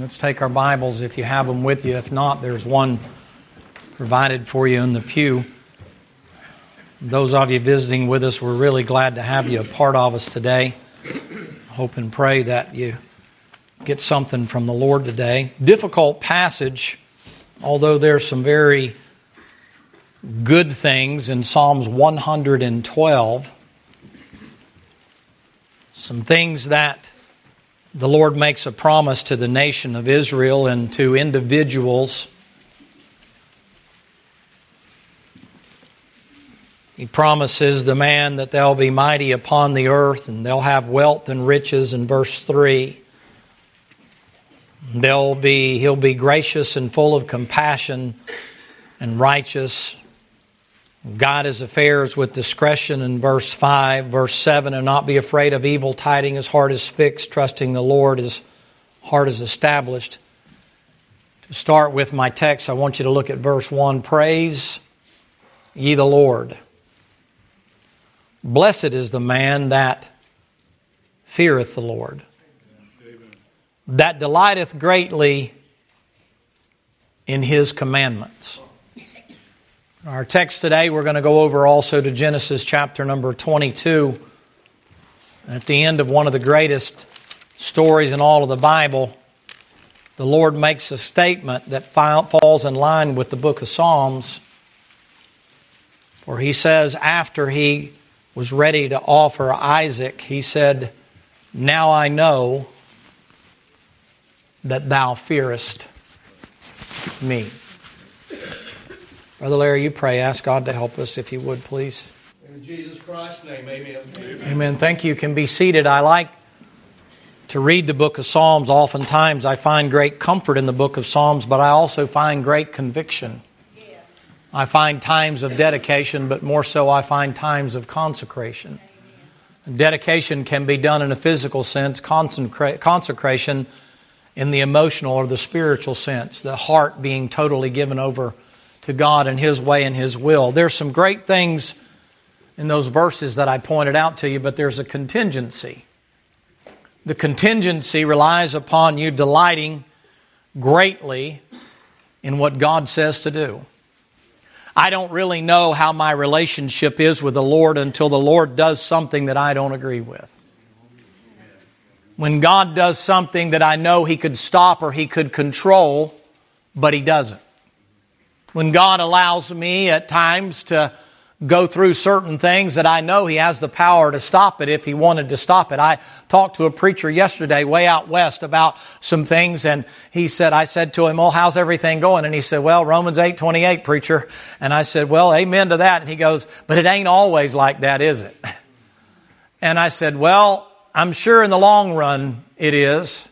Let's take our Bibles if you have them with you. If not, there's one provided for you in the pew. Those of you visiting with us, we're really glad to have you a part of us today. Hope and pray that you get something from the Lord today. Difficult passage, although there's some very good things in Psalms 112. Some things that the Lord makes a promise to the nation of Israel and to individuals. He promises the man that they'll be mighty upon the earth and they'll have wealth and riches in verse 3. He'll be gracious and full of compassion and righteous. Guide his affairs with discretion in verse 5. Verse 7, and not be afraid of evil tidings, his heart is fixed, trusting the Lord, his heart is established. To start with my text, I want you to look at verse 1. Praise ye the Lord. Blessed is the man that feareth the Lord, that delighteth greatly in his commandments. Our text today, we're going to go over also to Genesis chapter number 22. At the end of one of the greatest stories in all of the Bible, the Lord makes a statement that falls in line with the book of Psalms. For he says, after he was ready to offer Isaac, he said, now I know that thou fearest me. Brother Larry, you pray. Ask God to help us, if you would, please. In Jesus Christ's name, amen. Amen. Thank you. You can be seated. I like to read the book of Psalms. Oftentimes I find great comfort in the book of Psalms, but I also find great conviction. Yes. I find times of dedication, but more so I find times of consecration. Dedication can be done in a physical sense, consecration in the emotional or the spiritual sense, the heart being totally given over to God and His way and His will. There's some great things in those verses that I pointed out to you, but there's a contingency. The contingency relies upon you delighting greatly in what God says to do. I don't really know how my relationship is with the Lord until the Lord does something that I don't agree with. When God does something that I know He could stop or He could control, but He doesn't. When God allows me at times to go through certain things that I know He has the power to stop it if He wanted to stop it. I talked to a preacher yesterday way out west about some things, and I said to him, well, how's everything going? And he said, well, Romans 8:28, preacher. And I said, well, amen to that. And he goes, but it ain't always like that, is it? And I said, well, I'm sure in the long run it is,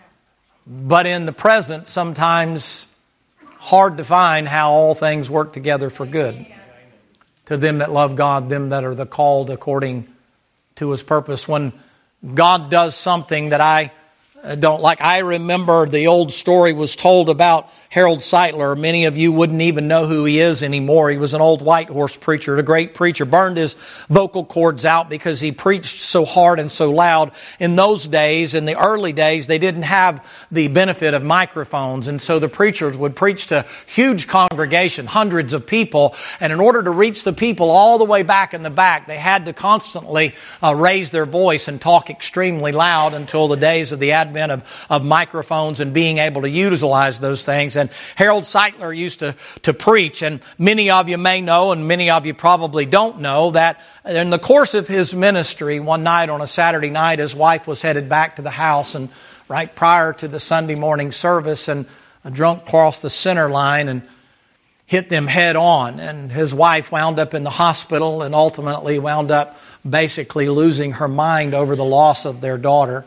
but in the present sometimes hard to find how all things work together for good. To them that love God, them that are the called according to His purpose. When God does something that I don't like, I remember the old story was told about Harold Sightler. Many of you wouldn't even know who he is anymore. He was an old white horse preacher, a great preacher, burned his vocal cords out because he preached so hard and so loud. In those days, in the early days, they didn't have the benefit of microphones, and so the preachers would preach to huge congregation, hundreds of people, and in order to reach the people all the way back in the back, they had to constantly raise their voice and talk extremely loud until the days of the advent of microphones and being able to utilize those things. And Harold Sightler used to preach, and many of you may know, and many of you probably don't know, that in the course of his ministry, one night on a Saturday night, his wife was headed back to the house, and right prior to the Sunday morning service, and a drunk crossed the center line and hit them head on. And his wife wound up in the hospital and ultimately wound up basically losing her mind over the loss of their daughter.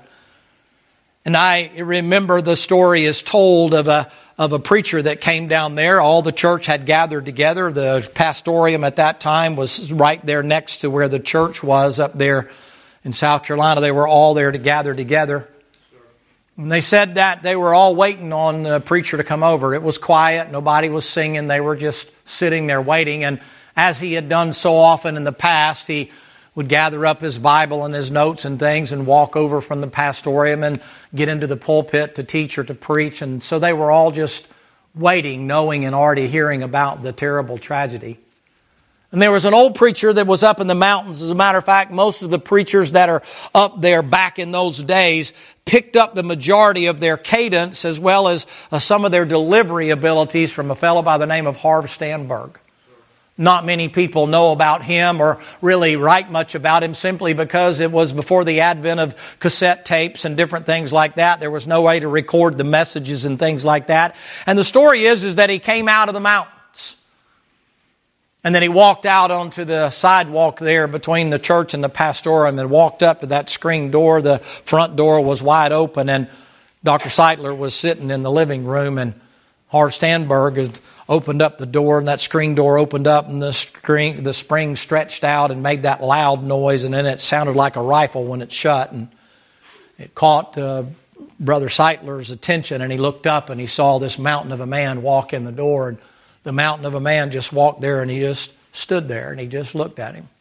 And I remember the story is told of a preacher that came down there. All the church had gathered together. The pastorium at that time was right there next to where the church was up there in South Carolina. They were all there to gather together. And they said that they were all waiting on the preacher to come over. It was quiet. Nobody was singing. They were just sitting there waiting. And as he had done so often in the past, he would gather up his Bible and his notes and things and walk over from the pastorium and get into the pulpit to teach or to preach. And so they were all just waiting, knowing and already hearing about the terrible tragedy. And there was an old preacher that was up in the mountains. As a matter of fact, most of the preachers that are up there back in those days picked up the majority of their cadence as well as some of their delivery abilities from a fellow by the name of Harv Stanberg. Not many people know about him or really write much about him simply because it was before the advent of cassette tapes and different things like that. There was no way to record the messages and things like that. And the story is that he came out of the mountains. And then he walked out onto the sidewalk there between the church and the pastorium and walked up to that screen door. The front door was wide open and Dr. Seitler was sitting in the living room, and Harv Stanberg had opened up the door, and that screen door opened up and the spring stretched out and made that loud noise, and then it sounded like a rifle when it shut. And it caught Brother Seitler's attention, and he looked up and he saw this mountain of a man walk in the door, and the mountain of a man just walked there, and he just stood there and he just looked at him.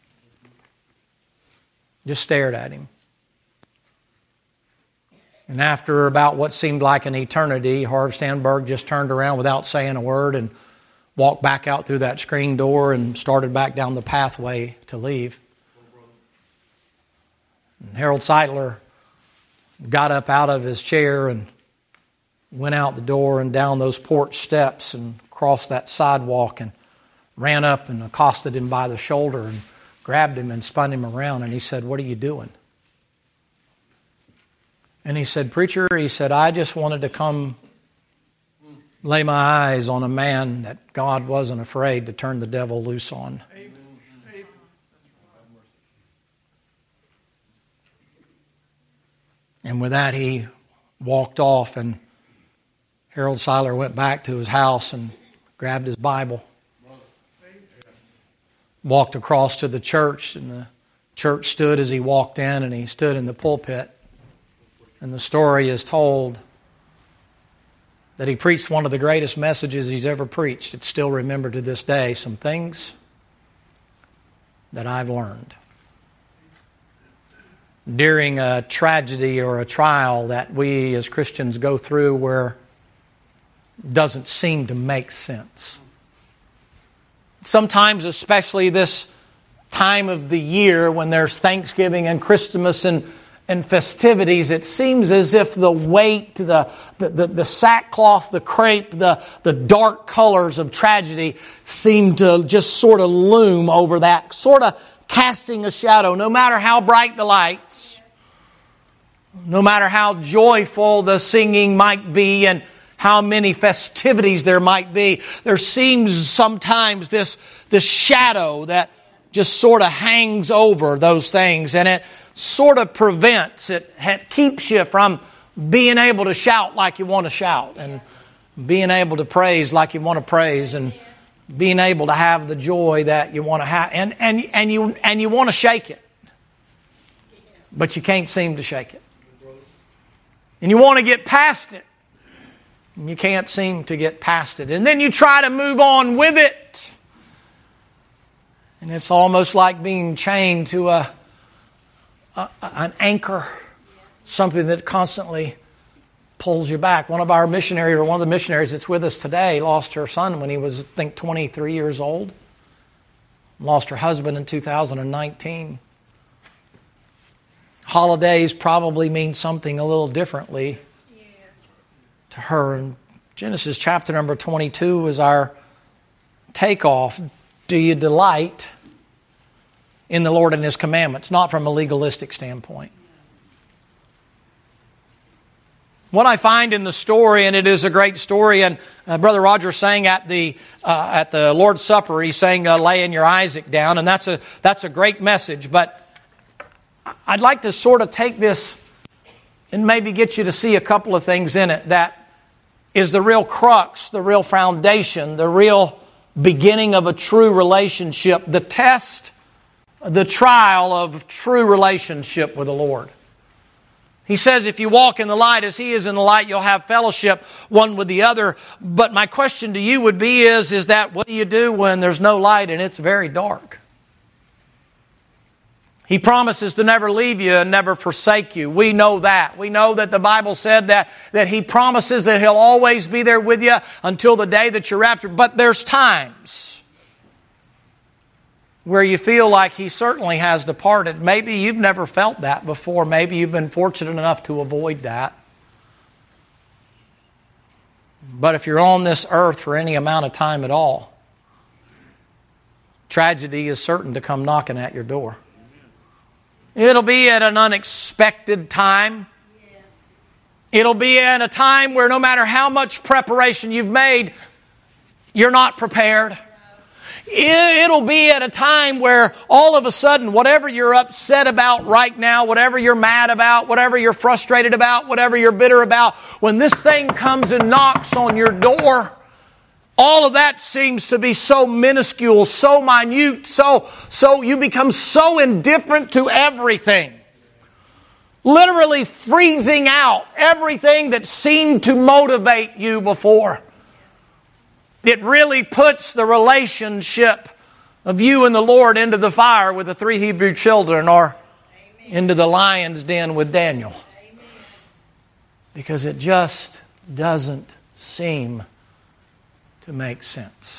Just stared at him. And after about what seemed like an eternity, Harv Stanberg just turned around without saying a word and walked back out through that screen door and started back down the pathway to leave. And Harold Seitler got up out of his chair and went out the door and down those porch steps and crossed that sidewalk and ran up and accosted him by the shoulder and grabbed him and spun him around, and he said, "What are you doing?" And he said, "Preacher," he said, "I just wanted to come lay my eyes on a man that God wasn't afraid to turn the devil loose on." And with that, he walked off, and Harold Seitler went back to his house and grabbed his Bible, walked across to the church, and the church stood as he walked in, and he stood in the pulpit. And the story is told that he preached one of the greatest messages he's ever preached. It's still remembered to this day. Some things that I've learned during a tragedy or a trial that we as Christians go through where it doesn't seem to make sense. Sometimes, especially this time of the year when there's Thanksgiving and Christmas and festivities, it seems as if the weight, the sackcloth, the crepe, the dark colors of tragedy seem to just sort of loom over that, sort of casting a shadow. No matter how bright the lights, no matter how joyful the singing might be and how many festivities there might be, there seems sometimes this shadow that just sort of hangs over those things, and it sort of prevents, it keeps you from being able to shout like you want to shout, and being able to praise like you want to praise, and being able to have the joy that you want to have, and you want to shake it, but you can't seem to shake it. And you want to get past it, and you can't seem to get past it. And then you try to move on with it. And it's almost like being chained to an anchor, something that constantly pulls you back. One of the missionaries that's with us today lost her son when he was, I think, 23 years old. Lost her husband in 2019. Holidays probably mean something a little differently to her. And Genesis chapter number 22 is our takeoff. Do you delight in the Lord and His commandments? Not from a legalistic standpoint. What I find in the story, and it is a great story, and Brother Roger sang at the Lord's Supper, he sang laying your Isaac down, and that's a great message, but I'd like to sort of take this and maybe get you to see a couple of things in it that is the real crux, the real foundation, the real beginning of a true relationship, the test, the trial of true relationship with the Lord. He says, if you walk in the light as He is in the light, you'll have fellowship one with the other. But my question to you would be is that what do you do when there's no light and it's very dark? He promises to never leave you and never forsake you. We know that. We know that the Bible said that He promises that He'll always be there with you until the day that you're raptured. But there's times where you feel like He certainly has departed. Maybe you've never felt that before. Maybe you've been fortunate enough to avoid that. But if you're on this earth for any amount of time at all, tragedy is certain to come knocking at your door. It'll be at an unexpected time. It'll be at a time where no matter how much preparation you've made, you're not prepared. It'll be at a time where all of a sudden, whatever you're upset about right now, whatever you're mad about, whatever you're frustrated about, whatever you're bitter about, when this thing comes and knocks on your door, all of that seems to be so minuscule, so minute, so you become so indifferent to everything. Literally freezing out everything that seemed to motivate you before. It really puts the relationship of you and the Lord into the fire with the 3 Hebrew children, or into the lion's den with Daniel. Because it just doesn't seem to make sense.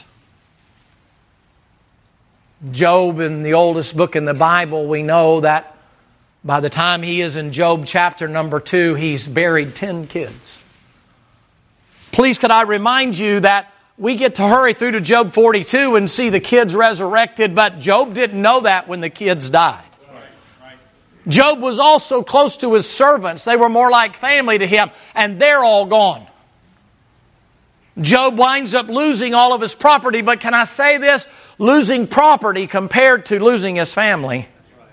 Job, in the oldest book in the Bible, we know that by the time he is in Job chapter number 2, he's buried 10 kids. Please could I remind you that we get to hurry through to Job 42 and see the kids resurrected, but Job didn't know that when the kids died. Job was also close to his servants. They were more like family to him, and they're all gone. Job winds up losing all of his property, but can I say this? Losing property compared to losing his family.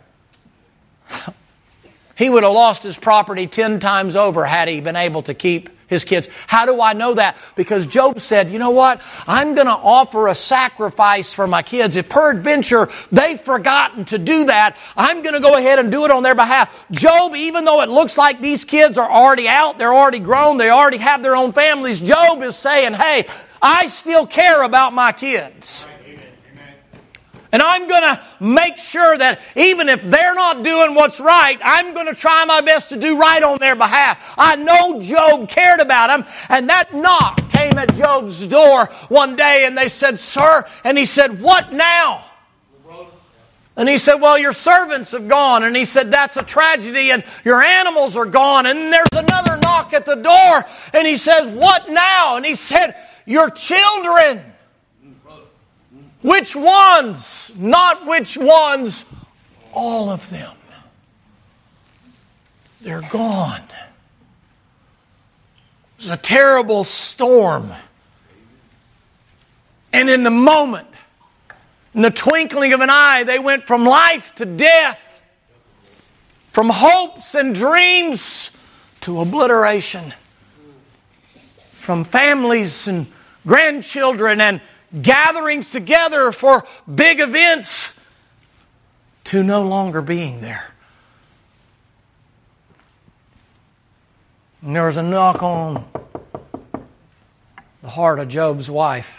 He would have lost his property 10 times over had he been able to keep his kids. How do I know that? Because Job said, you know what? I'm going to offer a sacrifice for my kids. If peradventure they've forgotten to do that, I'm going to go ahead and do it on their behalf. Job, even though it looks like these kids are already out, they're already grown, they already have their own families, Job is saying, hey, I still care about my kids. And I'm going to make sure that even if they're not doing what's right, I'm going to try my best to do right on their behalf. I know Job cared about them. And that knock came at Job's door one day and they said, sir, and he said, what now? And he said, well, your servants have gone. And he said, that's a tragedy, and your animals are gone. And there's another knock at the door. And he says, what now? And he said, your children. Which ones? Not which ones. All of them. They're gone. It was a terrible storm. And in the moment, in the twinkling of an eye, they went from life to death. From hopes and dreams to obliteration. From families and grandchildren and gatherings together for big events to no longer being there. And there was a knock on the heart of Job's wife,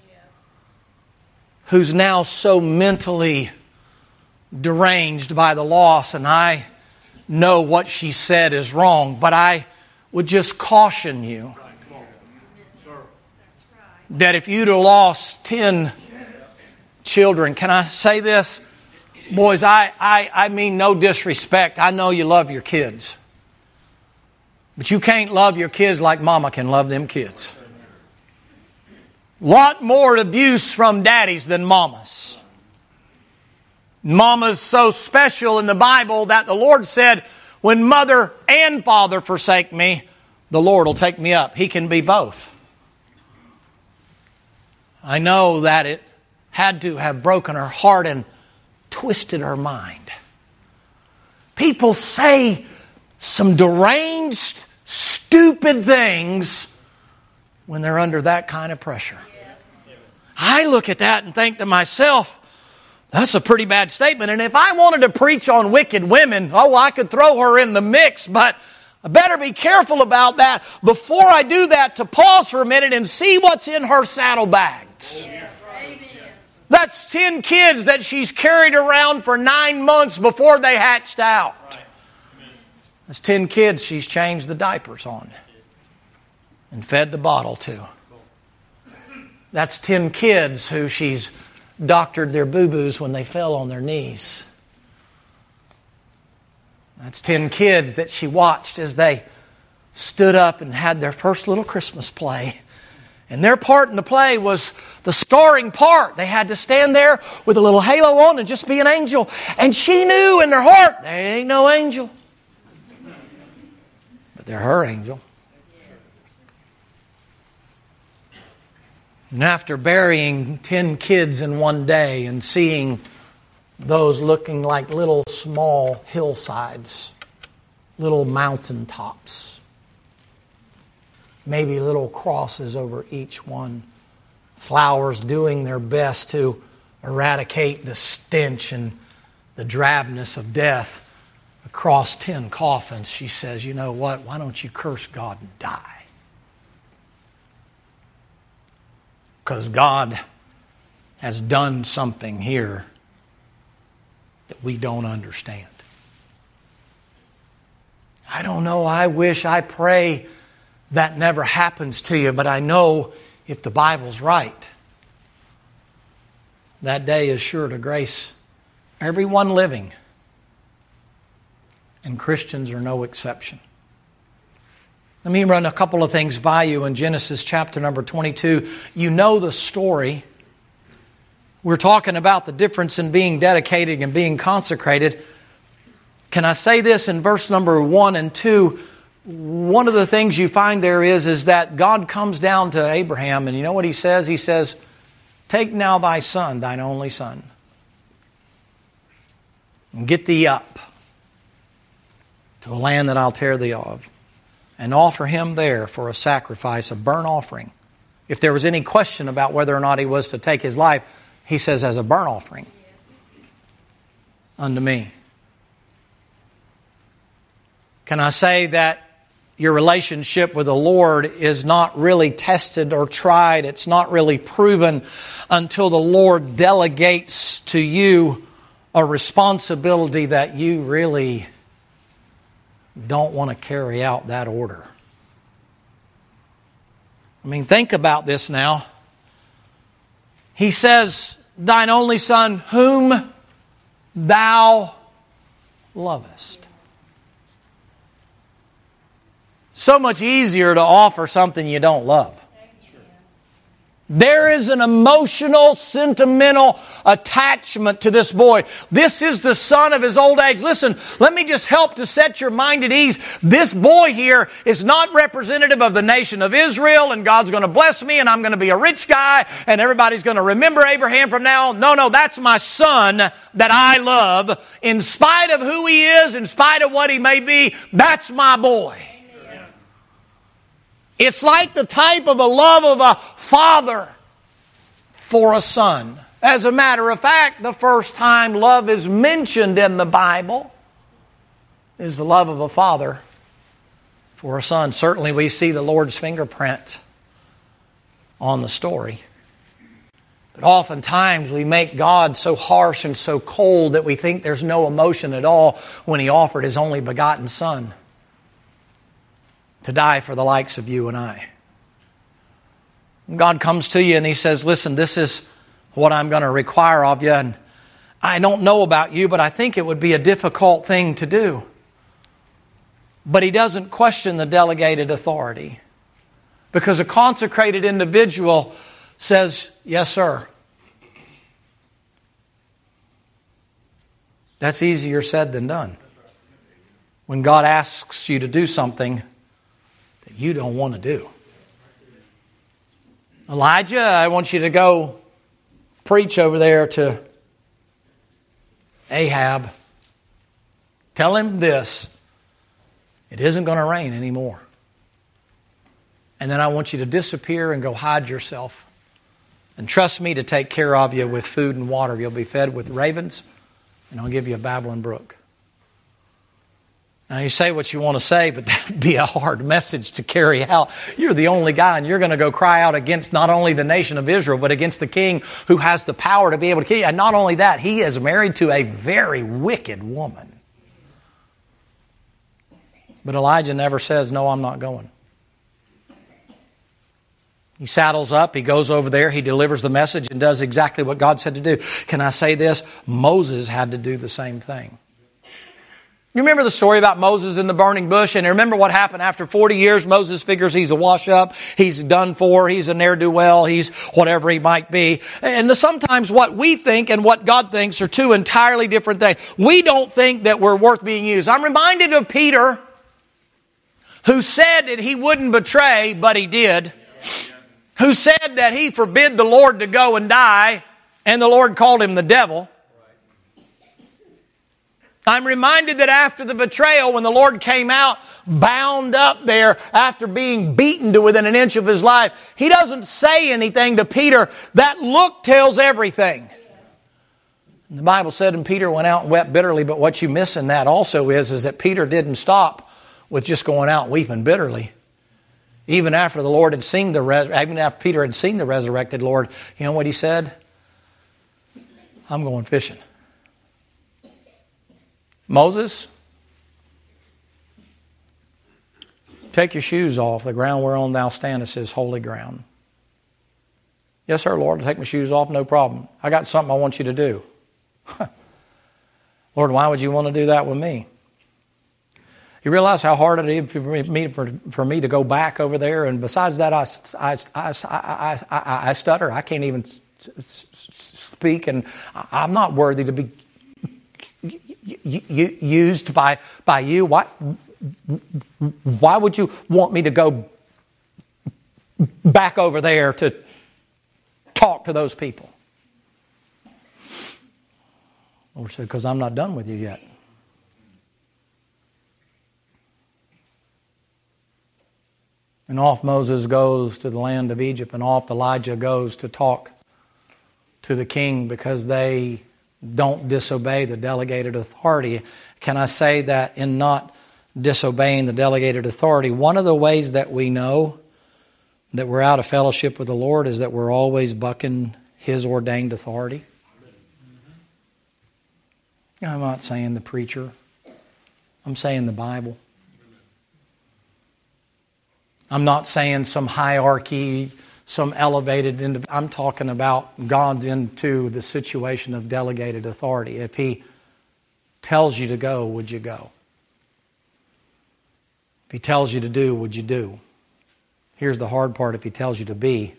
who's now so mentally deranged by the loss, and I know what she said is wrong, but I would just caution you that if you'd have lost 10 children, can I say this? Boys, I mean no disrespect. I know you love your kids. But you can't love your kids like mama can love them kids. Lot more abuse from daddies than mamas. Mama's so special in the Bible that the Lord said, when mother and father forsake me, the Lord will take me up. He can be both. I know that it had to have broken her heart and twisted her mind. People say some deranged, stupid things when they're under that kind of pressure. I look at that and think to myself, that's a pretty bad statement. And if I wanted to preach on wicked women, I could throw her in the mix, but I better be careful about that before I do that, to pause for a minute and see what's in her saddlebags. That's 10 kids that she's carried around for 9 months before they hatched out. That's 10 kids she's changed the diapers on and fed the bottle to. That's 10 kids who she's doctored their boo-boos when they fell on their knees. That's 10 kids that she watched as they stood up and had their first little Christmas play. And their part in the play was the starring part. They had to stand there with a little halo on and just be an angel. And she knew in their heart, there ain't no angel. But they're her angel. And after burying 10 kids in one day and seeing those looking like little small hillsides, little mountain tops, maybe little crosses over each one, flowers doing their best to eradicate the stench and the drabness of death across 10 coffins, she says, you know what, why don't you curse God and die? Because God has done something here that we don't understand. I don't know, I wish, I pray that never happens to you, but I know if the Bible's right, that day is sure to grace everyone living, and Christians are no exception. Let me run a couple of things by you in Genesis chapter number 22. You know the story. We're talking about the difference in being dedicated and being consecrated. Can I say this in verse number 1 and 2? One of the things you find there is that God comes down to Abraham, and you know what He says? He says, take now thy son, thine only son, and get thee up to a land that I'll tear thee of, and offer him there for a sacrifice, a burnt offering. If there was any question about whether or not he was to take his life, he says, as a burnt offering unto me. Can I say that your relationship with the Lord is not really tested or tried? It's not really proven until the Lord delegates to you a responsibility that you really don't want to carry out that order. I mean, think about this now. He says, thine only son, whom thou lovest. So much easier to offer something you don't love. There is an emotional, sentimental attachment to this boy. This is the son of his old age. Listen, let me just help to set your mind at ease. This boy here is not representative of the nation of Israel, and God's going to bless me, and I'm going to be a rich guy, and everybody's going to remember Abraham from now on. No, that's my son that I love. In spite of who he is, in spite of what he may be, that's my boy. It's like the type of a love of a father for a son. As a matter of fact, the first time love is mentioned in the Bible is the love of a father for a son. Certainly we see the Lord's fingerprint on the story. But oftentimes we make God so harsh and so cold that we think there's no emotion at all when He offered His only begotten Son to die for the likes of you and I. God comes to you and He says, listen, this is what I'm going to require of you. And I don't know about you, but I think it would be a difficult thing to do. But He doesn't question the delegated authority. Because a consecrated individual says, yes, sir. That's easier said than done. When God asks you to do something that you don't want to do. Elijah, I want you to go preach over there to Ahab. Tell him this. It isn't going to rain anymore. And then I want you to disappear and go hide yourself. And trust me to take care of you with food and water. You'll be fed with ravens, and I'll give you a babbling brook. Now you say what you want to say, but that would be a hard message to carry out. You're the only guy, and you're going to go cry out against not only the nation of Israel, but against the king who has the power to be able to kill you. And not only that, he is married to a very wicked woman. But Elijah never says, no, I'm not going. He saddles up, he goes over there, he delivers the message and does exactly what God said to do. Can I say this? Moses had to do the same thing. You remember the story about Moses in the burning bush? And remember what happened after 40 years? Moses figures he's a wash up. He's done for. He's a ne'er-do-well. He's whatever he might be. And sometimes what we think and what God thinks are two entirely different things. We don't think that we're worth being used. I'm reminded of Peter, who said that he wouldn't betray, but he did. Who said that he forbid the Lord to go and die, and the Lord called him the devil. I'm reminded that after the betrayal, when the Lord came out bound up there after being beaten to within an inch of his life, he doesn't say anything to Peter. That look tells everything. And the Bible said, and Peter went out and wept bitterly, but what you miss in that also is that Peter didn't stop with just going out weeping bitterly. Even after the Lord had seen even after Peter had seen the resurrected Lord, you know what he said? I'm going fishing. Moses, take your shoes off. The ground whereon thou standest is holy ground. Yes, sir, Lord, I'll take my shoes off, no problem. I got something I want you to do. Lord, why would you want to do that with me? You realize how hard it is for me to go back over there? And besides that, I stutter. I can't even speak, and I'm not worthy to be used by you. Why would you want me to go back over there to talk to those people? Lord said, because I'm not done with you yet. And off Moses goes to the land of Egypt, and off Elijah goes to talk to the king because they don't disobey the delegated authority. Can I say that in not disobeying the delegated authority, one of the ways that we know that we're out of fellowship with the Lord is that we're always bucking His ordained authority? I'm not saying the preacher. I'm saying the Bible. I'm not saying some hierarchy, some elevated individual. I'm talking about God's into the situation of delegated authority. If He tells you to go, would you go? If He tells you to do, would you do? Here's the hard part. If He tells you to be,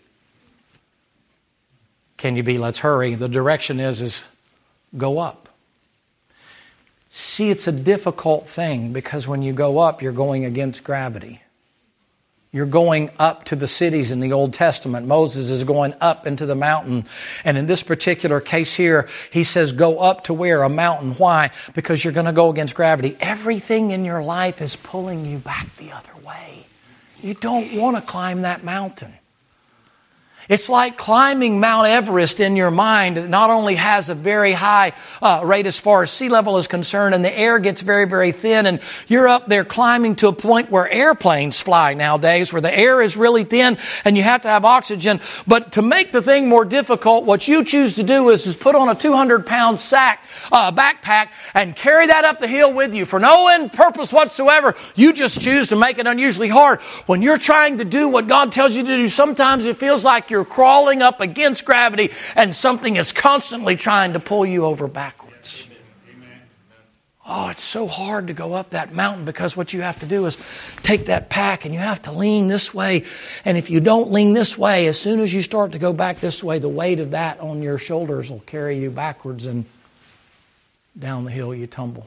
can you be? Let's hurry. The direction is go up. See, it's a difficult thing because when you go up, you're going against gravity. You're going up to the cities in the Old Testament. Moses is going up into the mountain. And in this particular case here, he says, go up to where? A mountain. Why? Because you're going to go against gravity. Everything in your life is pulling you back the other way. You don't want to climb that mountain. It's like climbing Mount Everest in your mind. It not only has a very high rate as far as sea level is concerned, and the air gets very, very thin, and you're up there climbing to a point where airplanes fly nowadays, where the air is really thin, and you have to have oxygen. But to make the thing more difficult, what you choose to do is put on a 200-pound backpack and carry that up the hill with you for no end purpose whatsoever. You just choose to make it unusually hard. When you're trying to do what God tells you to do, sometimes it feels like you're crawling up against gravity and something is constantly trying to pull you over backwards. Oh, it's so hard to go up that mountain because what you have to do is take that pack and you have to lean this way. And if you don't lean this way, as soon as you start to go back this way, the weight of that on your shoulders will carry you backwards and down the hill you tumble.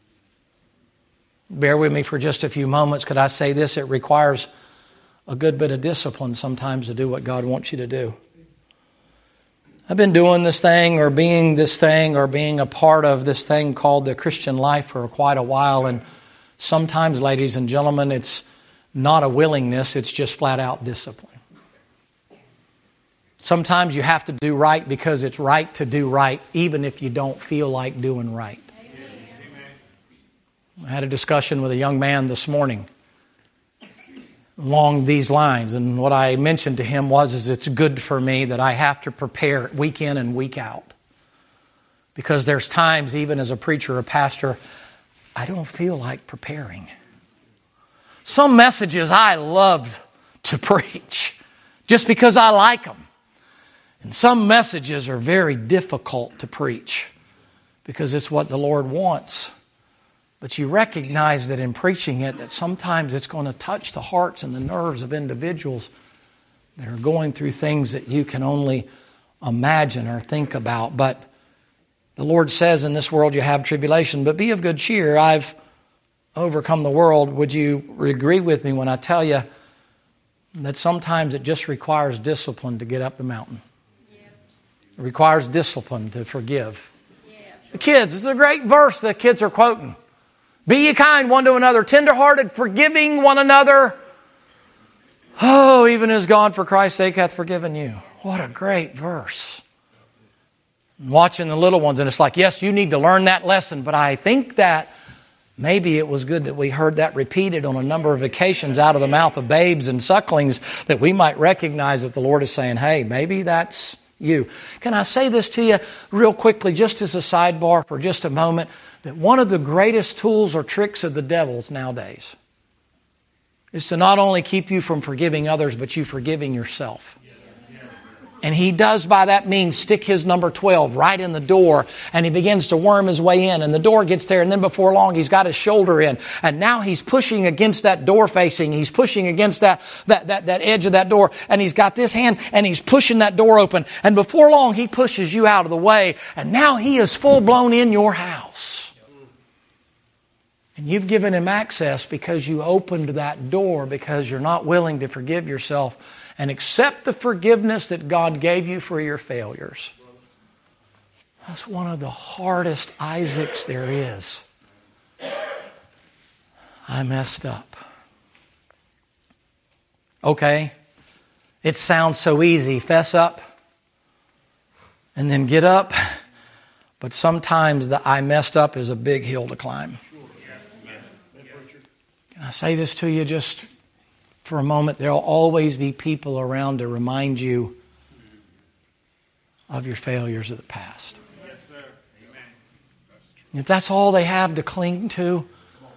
Bear with me for just a few moments. Could I say this? It requires a good bit of discipline sometimes to do what God wants you to do. I've been doing this thing or being this thing or being a part of this thing called the Christian life for quite a while. And sometimes, ladies and gentlemen, it's not a willingness, it's just flat out discipline. Sometimes you have to do right because it's right to do right, even if you don't feel like doing right. I had a discussion with a young man this morning along these lines, and what I mentioned to him is it's good for me that I have to prepare week in and week out. Because there's times, even as a preacher or pastor, I don't feel like preparing. Some messages I love to preach just because I like them. And some messages are very difficult to preach because it's what the Lord wants. But you recognize that in preaching it, that sometimes it's going to touch the hearts and the nerves of individuals that are going through things that you can only imagine or think about. But the Lord says, in this world you have tribulation, but be of good cheer. I've overcome the world. Would you agree with me when I tell you that sometimes it just requires discipline to get up the mountain? Yes. It requires discipline to forgive. Yes. The kids, it's a great verse the kids are quoting. Be ye kind one to another, tenderhearted, forgiving one another. Oh, even as God for Christ's sake hath forgiven you. What a great verse. Watching the little ones, and it's like, yes, you need to learn that lesson, but I think that maybe it was good that we heard that repeated on a number of occasions out of the mouth of babes and sucklings, that we might recognize that the Lord is saying, hey, maybe that's you. Can I say this to you real quickly, just as a sidebar for just a moment, that one of the greatest tools or tricks of the devil's nowadays is to not only keep you from forgiving others, but you forgiving yourself. And he does by that means stick his number 12 right in the door, and he begins to worm his way in, and the door gets there, and then before long he's got his shoulder in, and now he's pushing against that door facing, he's pushing against that edge of that door, and he's got this hand and he's pushing that door open, and before long he pushes you out of the way, and now he is full blown in your house. And you've given him access because you opened that door, because you're not willing to forgive yourself and accept the forgiveness that God gave you for your failures. That's one of the hardest Isaacs there is. I messed up. Okay, it sounds so easy. Fess up and then get up. But sometimes the I messed up is a big hill to climb. Can I say this to you just for a moment? There will always be people around to remind you of your failures of the past. Yes, sir. Amen. If that's all they have to cling to,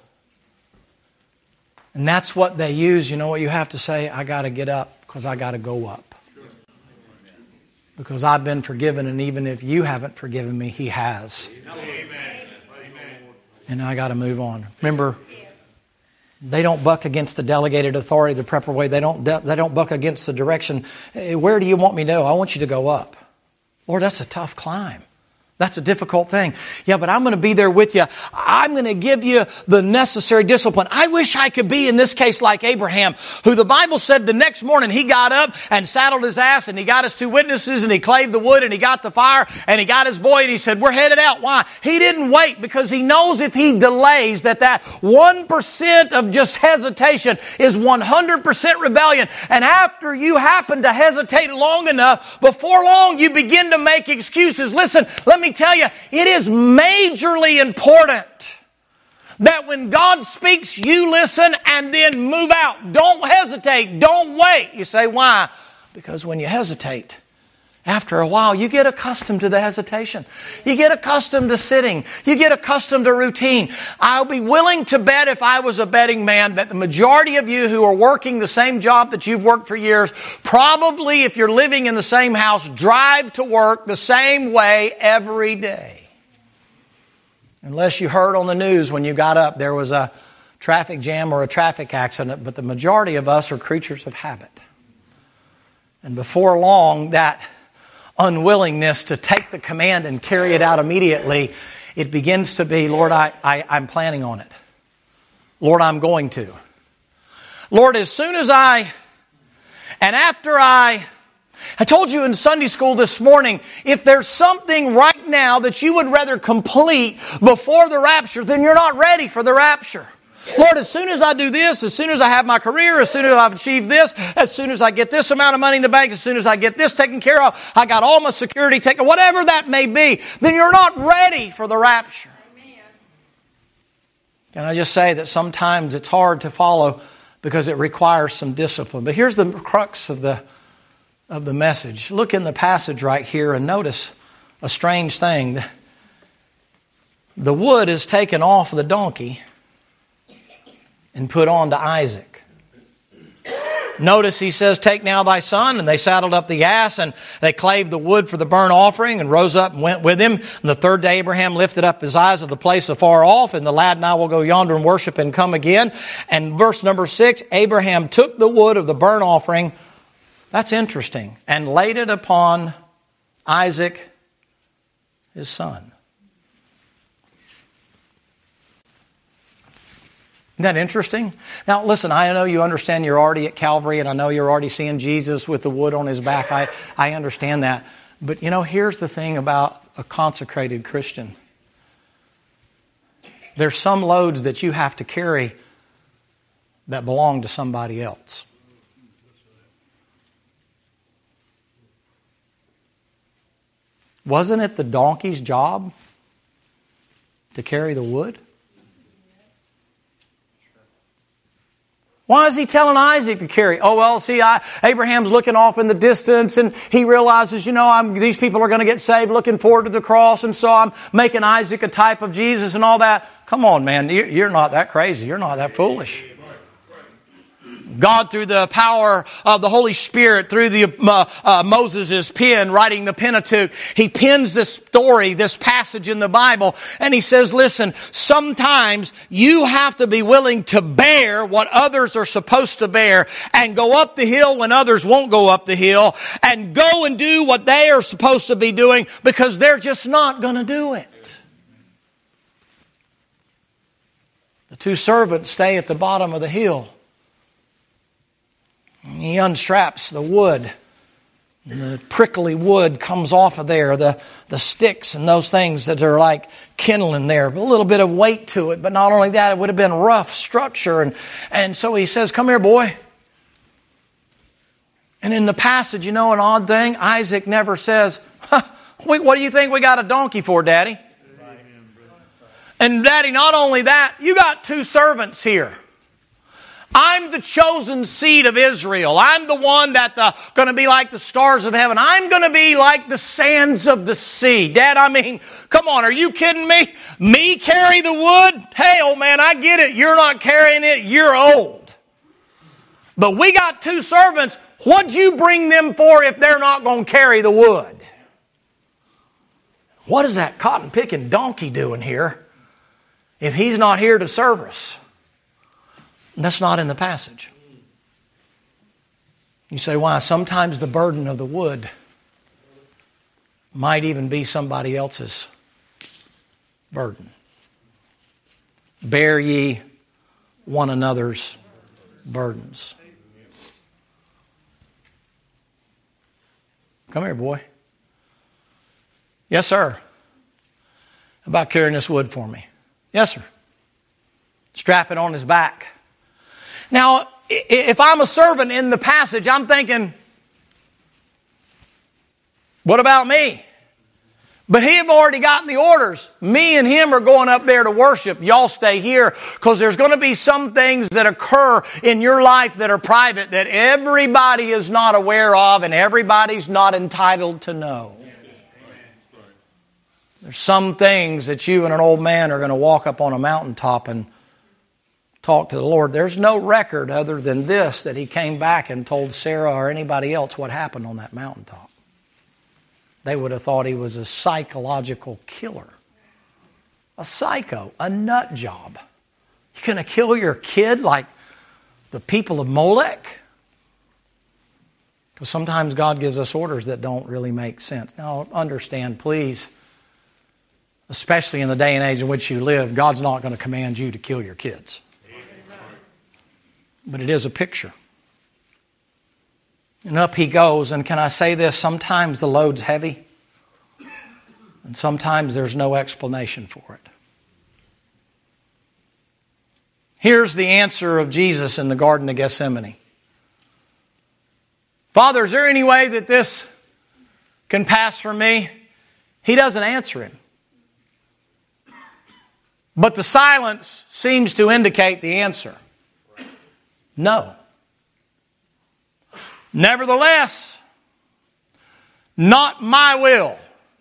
and that's what they use, you know what you have to say? I got to get up because I got to go up. Because I've been forgiven, and even if you haven't forgiven me, He has. Amen. And I got to move on. Remember, they don't buck against the delegated authority, the proper way. They don't buck against the direction. Where do you want me to go? I want you to go up. Lord, that's a tough climb. That's a difficult thing. Yeah, but I'm going to be there with you. I'm going to give you the necessary discipline. I wish I could be in this case like Abraham, who the Bible said the next morning he got up and saddled his ass, and he got his 2 witnesses, and he clave the wood, and he got the fire, and he got his boy, and he said, we're headed out. Why? He didn't wait, because he knows if he delays that 1% of just hesitation is 100% rebellion. And after you happen to hesitate long enough, before long you begin to make excuses. Listen, let me tell you, it is majorly important that when God speaks, you listen and then move out. Don't hesitate. Don't wait. You say, why? Because when you hesitate, after a while, you get accustomed to the hesitation. You get accustomed to sitting. You get accustomed to routine. I'll be willing to bet, if I was a betting man, that the majority of you who are working the same job that you've worked for years, probably, if you're living in the same house, drive to work the same way every day. Unless you heard on the news when you got up there was a traffic jam or a traffic accident, but the majority of us are creatures of habit. And before long, that unwillingness to take the command and carry it out immediately, it begins to be, Lord, I'm planning on it. Lord, I'm going to. Lord, as soon as I told you in Sunday school this morning, if there's something right now that you would rather complete before the rapture, then you're not ready for the rapture. Lord, as soon as I do this, as soon as I have my career, as soon as I've achieved this, as soon as I get this amount of money in the bank, as soon as I get this taken care of, I got all my security taken, whatever that may be, then you're not ready for the rapture. Amen. Can I just say that sometimes it's hard to follow because it requires some discipline. But here's the crux of the message. Look in the passage right here and notice a strange thing. The wood is taken off the donkey and put on to Isaac. Notice he says, take now thy son, and they saddled up the ass, and they clave the wood for the burnt offering, and rose up and went with him. And the third day Abraham lifted up his eyes of the place afar off, and the lad and I will go yonder and worship and come again. And verse number 6, Abraham took the wood of the burnt offering, that's interesting, and laid it upon Isaac, his son. Isn't that interesting? Now, listen, I know you understand you're already at Calvary, and I know you're already seeing Jesus with the wood on his back. I understand that. But, here's the thing about a consecrated Christian. There's some loads that you have to carry that belong to somebody else. Wasn't it the donkey's job to carry the wood? Why is he telling Isaac to carry? Oh, well, see, Abraham's looking off in the distance, and he realizes, these people are going to get saved, looking forward to the cross, and so I'm making Isaac a type of Jesus and all that. Come on, man, you're not that crazy. You're not that foolish. God, through the power of the Holy Spirit, through Moses' pen, writing the Pentateuch, he pens this story, this passage in the Bible, and he says, listen, sometimes you have to be willing to bear what others are supposed to bear, and go up the hill when others won't go up the hill, and go and do what they are supposed to be doing, because they're just not going to do it. The two servants stay at the bottom of the hill. He unstraps the wood. And the prickly wood comes off of there. The sticks and those things that are like kindling there. A little bit of weight to it. But not only that, it would have been rough structure. And so he says, come here, boy. And in the passage, an odd thing, Isaac never says, what do you think we got a donkey for, Daddy? And Daddy, not only that, you got two servants here. I'm the chosen seed of Israel. I'm the one that's going to be like the stars of heaven. I'm going to be like the sands of the sea. Dad, come on, are you kidding me? Me carry the wood? Hey, old man, I get it. You're not carrying it. You're old. But we got two servants. What'd you bring them for if they're not going to carry the wood? What is that cotton-picking donkey doing here if he's not here to serve us? That's not in the passage. You say, why? Sometimes the burden of the wood might even be somebody else's burden. Bear ye one another's burdens. Come here, boy. Yes, sir. How about carrying this wood for me? Yes, sir. Strap it on his back. Now, if I'm a servant in the passage, I'm thinking, what about me? But he have already gotten the orders. Me and him are going up there to worship. Y'all stay here, because there's going to be some things that occur in your life that are private that everybody is not aware of and everybody's not entitled to know. There's some things that you and an old man are going to walk up on a mountaintop and talk to the Lord. There's no record other than this, that he came back and told Sarah or anybody else what happened on that mountaintop. They would have thought he was a psychological killer. A psycho, a nut job. You're going to kill your kid like the people of Molech? Because sometimes God gives us orders that don't really make sense. Now, understand, please, especially in the day and age in which you live, God's not going to command you to kill your kids. But it is a picture. And up he goes. And can I say this? Sometimes the load's heavy. And sometimes there's no explanation for it. Here's the answer of Jesus in the Garden of Gethsemane. Father, is there any way that this can pass from me? He doesn't answer him. But the silence seems to indicate the answer. No. Nevertheless, not my will,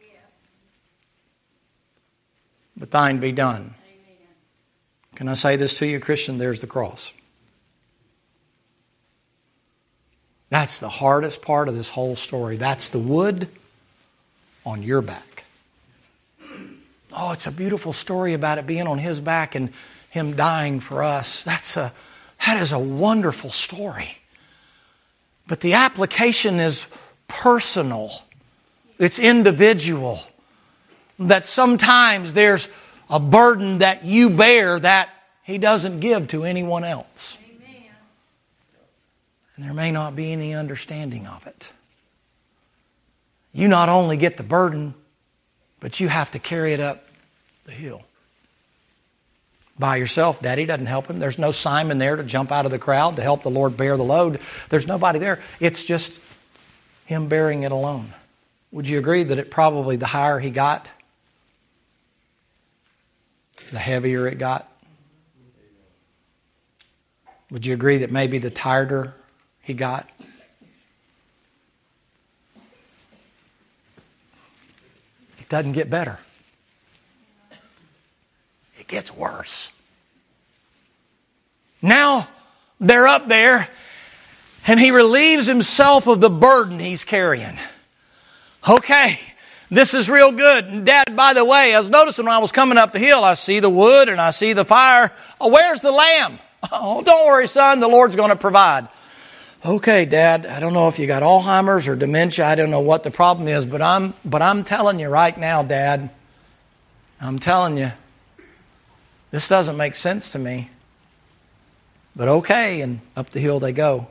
but thine be done. Can I say this to you, Christian? There's the cross. That's the hardest part of this whole story. That's the wood on your back. Oh, it's a beautiful story about it being on His back and Him dying for us. That is a wonderful story. But the application is personal. It's individual. That sometimes there's a burden that you bear that He doesn't give to anyone else. And there may not be any understanding of it. You not only get the burden, but you have to carry it up the hill. By yourself. Daddy doesn't help him. There's no Simon there to jump out of the crowd to help the Lord bear the load. There's nobody there. It's just him bearing it alone. Would you agree that it probably, the higher he got, the heavier it got? Would you agree that maybe the tireder he got? It doesn't get better. It gets worse. Now they're up there and he relieves himself of the burden he's carrying. Okay, this is real good. And Dad, by the way, I was noticing when I was coming up the hill, I see the wood and I see the fire. Oh, where's the lamb? Oh, don't worry, son, the Lord's going to provide. Okay, Dad, I don't know if you got Alzheimer's or dementia. I don't know what the problem is, but I'm telling you right now, Dad, I'm telling you, this doesn't make sense to me. But okay, and up the hill they go.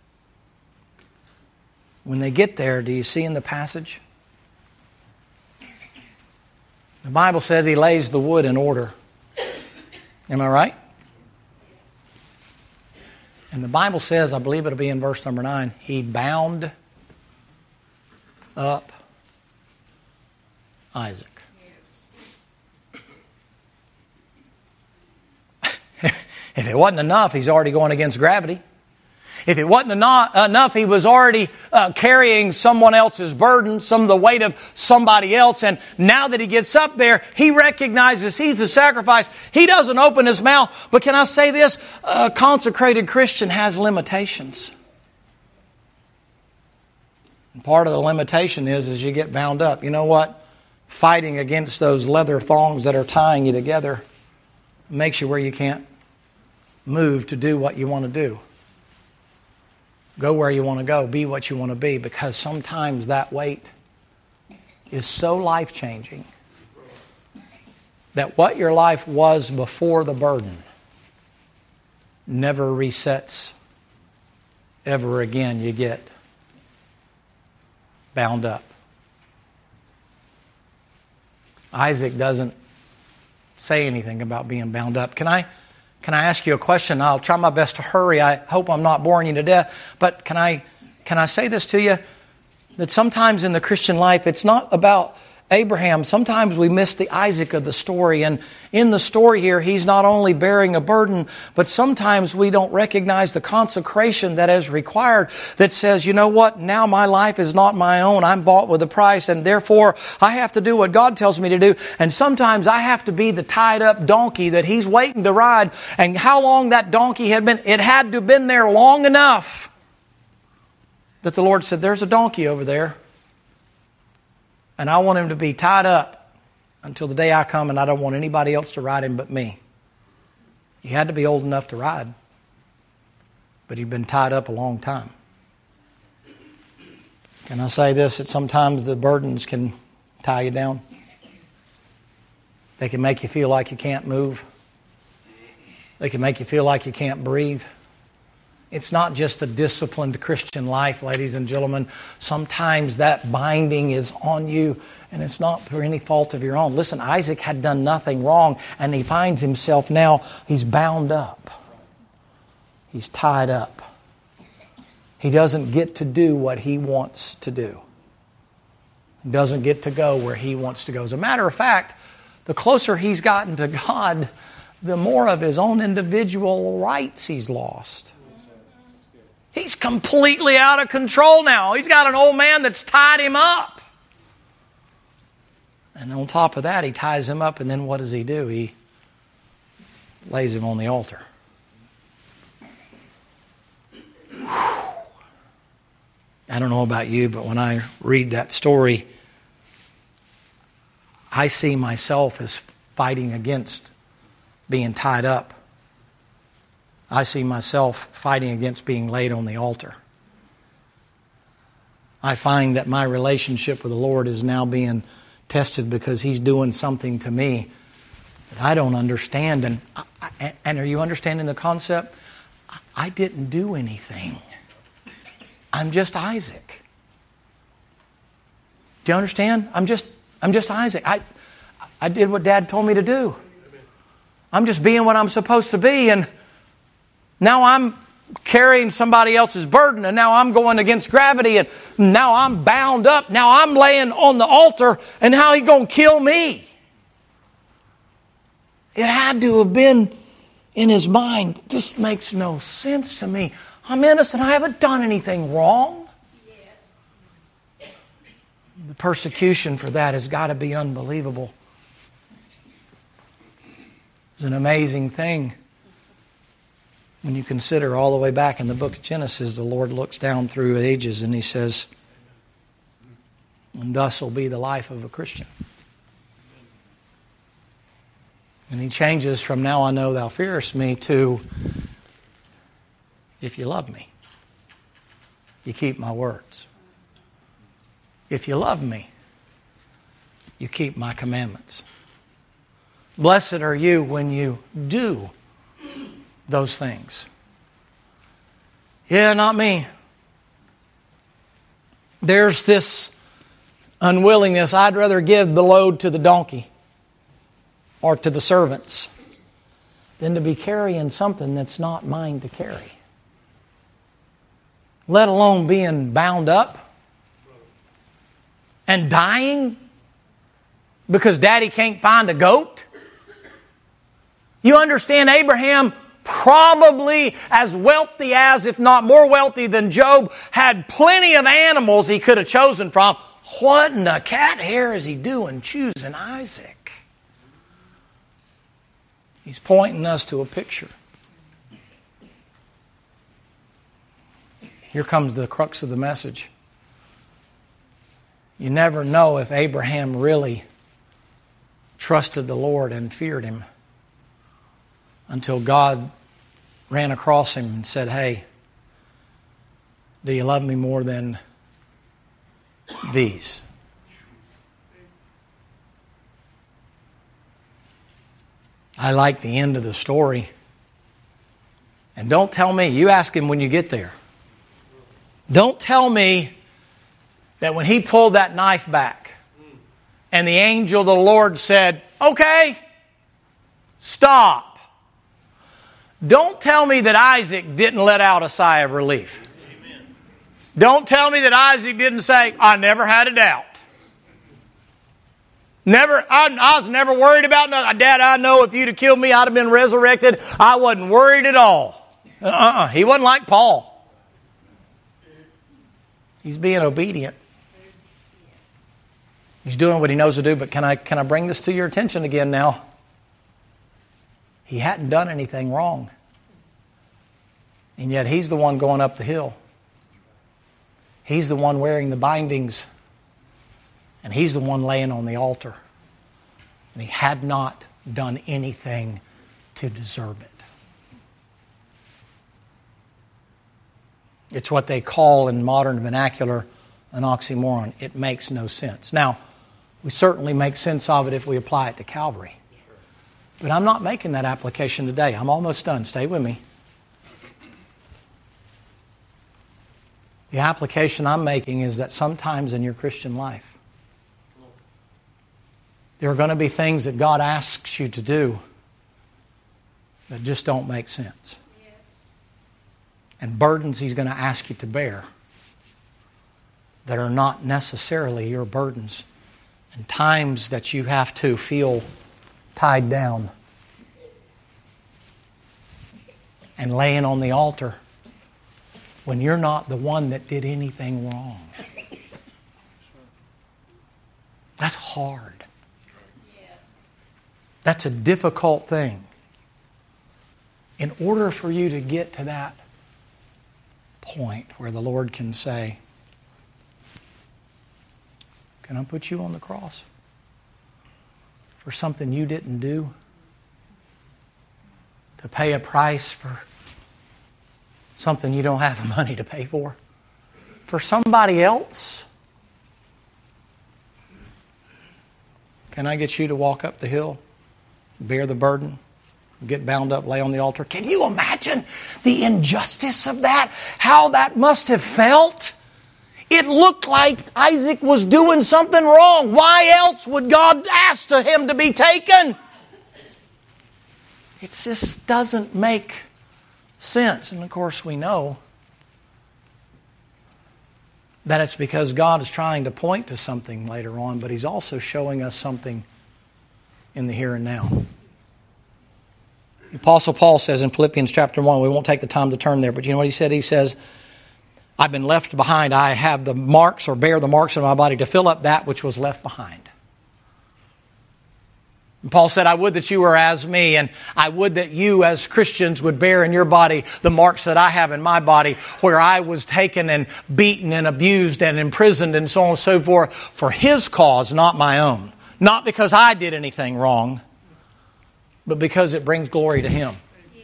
When they get there, do you see in the passage? The Bible says he lays the wood in order. Am I right? And the Bible says, I believe it'll be in verse number 9, he bound up Isaac. If it wasn't enough, he's already going against gravity. If it wasn't enough, he was already carrying someone else's burden, some of the weight of somebody else. And now that he gets up there, he recognizes he's the sacrifice. He doesn't open his mouth. But can I say this? A consecrated Christian has limitations. And part of the limitation is you get bound up. You know what? Fighting against those leather thongs that are tying you together makes you where you can't move to do what you want to do. Go where you want to go. Be what you want to be. Because sometimes that weight is so life-changing that what your life was before the burden never resets ever again. You get bound up. Isaac doesn't say anything about being bound up. Can I ask you a question? I'll try my best to hurry. I hope I'm not boring you to death. But can I say this to you? That sometimes in the Christian life, it's not about Abraham. Sometimes we miss the Isaac of the story. And in the story here, he's not only bearing a burden, but sometimes we don't recognize the consecration that is required that says, you know what? Now my life is not my own. I'm bought with a price, and therefore I have to do what God tells me to do. And sometimes I have to be the tied up donkey that he's waiting to ride. And how long that donkey had been, it had to have been there long enough that the Lord said, there's a donkey over there. And I want him to be tied up until the day I come, and I don't want anybody else to ride him but me. He had to be old enough to ride, but he'd been tied up a long time. Can I say this? That sometimes the burdens can tie you down. They can make you feel like you can't move. They can make you feel like you can't breathe. It's not just the disciplined Christian life, ladies and gentlemen. Sometimes that binding is on you, and it's not for any fault of your own. Listen, Isaac had done nothing wrong, and he finds himself now, he's bound up. He's tied up. He doesn't get to do what he wants to do. He doesn't get to go where he wants to go. As a matter of fact, the closer he's gotten to God, the more of his own individual rights he's lost. He's completely out of control now. He's got an old man that's tied him up. And on top of that, he ties him up, and then what does he do? He lays him on the altar. I don't know about you, but when I read that story, I see myself as fighting against being tied up. I see myself fighting against being laid on the altar. I find that my relationship with the Lord is now being tested because He's doing something to me that I don't understand. And are you understanding the concept? I didn't do anything. I'm just Isaac. Do you understand? I'm just Isaac. I did what Dad told me to do. I'm just being what I'm supposed to be, and now I'm carrying somebody else's burden, and now I'm going against gravity, and now I'm bound up. Now I'm laying on the altar, and how He going to kill me? It had to have been in his mind. This makes no sense to me. I'm innocent. I haven't done anything wrong. Yes. The persecution for that has got to be unbelievable. It's an amazing thing. When you consider all the way back in the book of Genesis, the Lord looks down through ages and He says, and thus will be the life of a Christian. And He changes from now I know thou fearest me to if you love me, you keep my words. If you love me, you keep my commandments. Blessed are you when you do those things. Yeah, not me. There's this unwillingness. I'd rather give the load to the donkey or to the servants than to be carrying something that's not mine to carry. Let alone being bound up and dying because Daddy can't find a goat. You understand, Abraham, probably as wealthy as, if not more wealthy than Job, had plenty of animals he could have chosen from. What in the cat hair is he doing choosing Isaac? He's pointing us to a picture. Here comes the crux of the message. You never know if Abraham really trusted the Lord and feared Him until God ran across him and said, hey, do you love me more than these? I like the end of the story. And don't tell me, you ask him when you get there. Don't tell me that when he pulled that knife back and the angel of the Lord said, okay, stop. Don't tell me that Isaac didn't let out a sigh of relief. Amen. Don't tell me that Isaac didn't say, I never had a doubt. I was never worried about nothing. Dad, I know if you'd have killed me, I'd have been resurrected. I wasn't worried at all. He wasn't like Paul. He's being obedient. He's doing what he knows to do. But can I bring this to your attention again now? He hadn't done anything wrong. And yet he's the one going up the hill. He's the one wearing the bindings. And he's the one laying on the altar. And he had not done anything to deserve it. It's what they call in modern vernacular an oxymoron. It makes no sense. Now, we certainly make sense of it if we apply it to Calvary. But I'm not making that application today. I'm almost done. Stay with me. The application I'm making is that sometimes in your Christian life, there are going to be things that God asks you to do that just don't make sense. And burdens He's going to ask you to bear that are not necessarily your burdens. And times that you have to feel tied down and laying on the altar when you're not the one that did anything wrong. That's hard. That's a difficult thing. In order for you to get to that point where the Lord can say, can I put you on the cross for something you didn't do? To pay a price for something you don't have the money to pay for? For somebody else? Can I get you to walk up the hill, bear the burden, get bound up, lay on the altar? Can you imagine the injustice of that? How that must have felt? It looked like Isaac was doing something wrong. Why else would God ask him to be taken? It just doesn't make sense. And of course we know that it's because God is trying to point to something later on, but He's also showing us something in the here and now. The Apostle Paul says in Philippians chapter 1, we won't take the time to turn there, but you know what he said? He says, I've been left behind. I have the marks or bear the marks of my body to fill up that which was left behind. And Paul said, I would that you were as me, and I would that you as Christians would bear in your body the marks that I have in my body, where I was taken and beaten and abused and imprisoned and so on and so forth for His cause, not my own. Not because I did anything wrong, but because it brings glory to Him.